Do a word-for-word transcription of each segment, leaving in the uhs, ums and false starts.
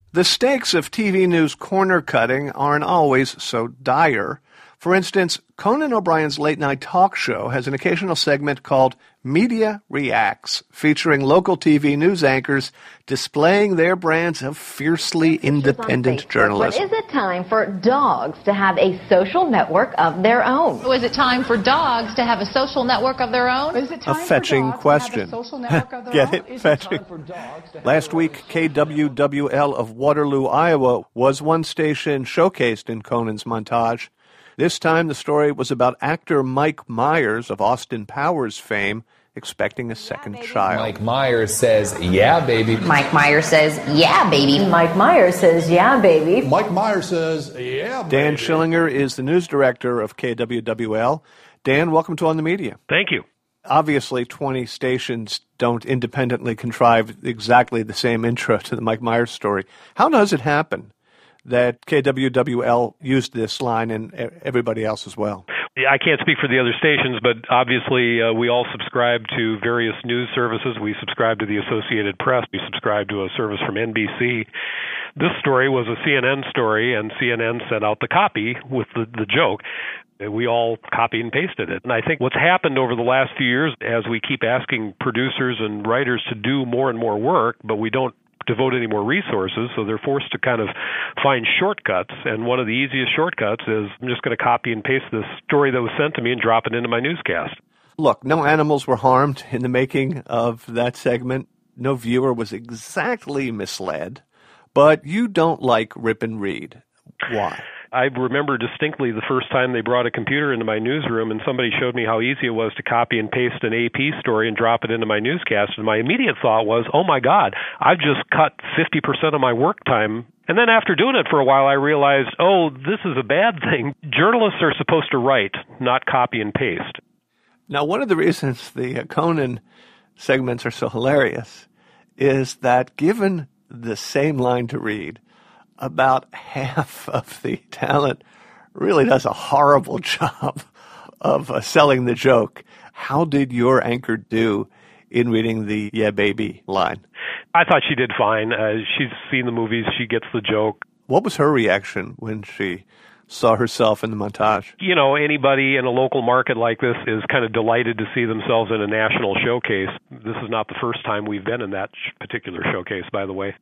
The stakes of T V news corner cutting aren't always so dire. For instance, Conan O'Brien's late-night talk show has an occasional segment called Media Reacts, featuring local T V news anchors displaying their brands of fiercely independent journalism. But is it time for dogs to have a social network of their own? Or is it time for dogs to have a social network of their own? Is it time a fetching for dogs question. To have a social network of their Get own? it? Is Fetching. It time for dogs to have Last week, K W W L of Waterloo, Iowa, was one station showcased in Conan's montage. This time, the story was about actor Mike Myers of Austin Powers fame expecting a second yeah, child. Mike Myers says, yeah, baby. Mike Myers says, yeah, baby. Mike Myers says, yeah, baby. Mike Myers says, yeah, baby. Dan Schillinger is the news director of K W W L. Dan, welcome to On the Media. Thank you. Obviously, twenty stations don't independently contrive exactly the same intro to the Mike Myers story. How does it happen that K W W L used this line and everybody else as well? I can't speak for the other stations, but obviously uh, we all subscribe to various news services. We subscribe to the Associated Press. We subscribe to a service from N B C. This story was a C N N story, and C N N sent out the copy with the, the joke. We all copied and pasted it. And I think what's happened over the last few years, as we keep asking producers and writers to do more and more work, but we don't devote any more resources, so they're forced to kind of find shortcuts. And one of the easiest shortcuts is I'm just going to copy and paste this story that was sent to me and drop it into my newscast. Look, no animals were harmed in the making of that segment. No viewer was exactly misled. But you don't like rip and read. Why? I remember distinctly the first time they brought a computer into my newsroom and somebody showed me how easy it was to copy and paste an A P story and drop it into my newscast. And my immediate thought was, oh my God, I've just cut fifty percent of my work time. And then after doing it for a while, I realized, oh, this is a bad thing. Journalists are supposed to write, not copy and paste. Now, one of the reasons the Conan segments are so hilarious is that given the same line to read, about half of the talent really does a horrible job of uh, selling the joke. How did your anchor do in reading the yeah baby line? I thought she did fine. Uh, she's seen the movies. She gets the joke. What was her reaction when she saw herself in the montage? You know, anybody in a local market like this is kind of delighted to see themselves in a national showcase. This is not the first time we've been in that particular showcase, by the way.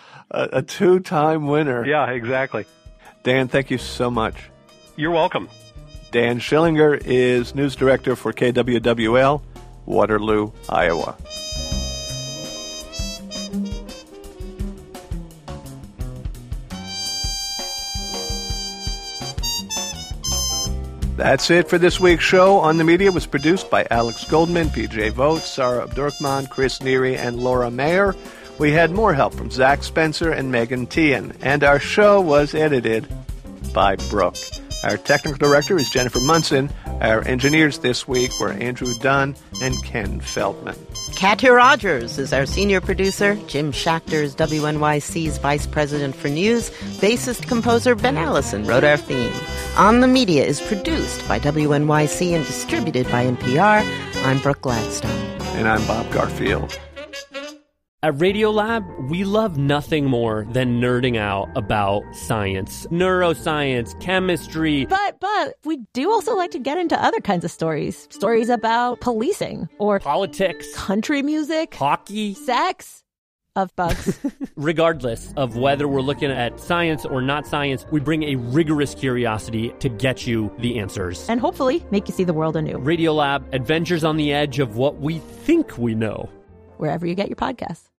A, a two-time winner. Yeah, exactly. Dan, thank you so much. You're welcome. Dan Schillinger is news director for K W W L, Waterloo, Iowa. That's it for this week's show. On the Media was produced by Alex Goldman, P J Vogt, Sarah Abdurrahman, Chris Neary, and Laura Mayer. We had more help from Zach Spencer and Megan Tian, and our show was edited by Brooke. Our technical director is Jennifer Munson. Our engineers this week were Andrew Dunn and Ken Feldman. Katya Rogers is our senior producer. Jim Schachter is W N Y C's vice president for news. Bassist composer Ben Allison wrote our theme. On the Media is produced by W N Y C and distributed by N P R. I'm Brooke Gladstone. And I'm Bob Garfield. At Radiolab, we love nothing more than nerding out about science, neuroscience, chemistry. But, but, we do also like to get into other kinds of stories. Stories about policing or politics, country music, hockey, sex, of bugs. Regardless of whether we're looking at science or not science, we bring a rigorous curiosity to get you the answers. And hopefully make you see the world anew. Radiolab, adventures on the edge of what we think we know. Wherever you get your podcasts.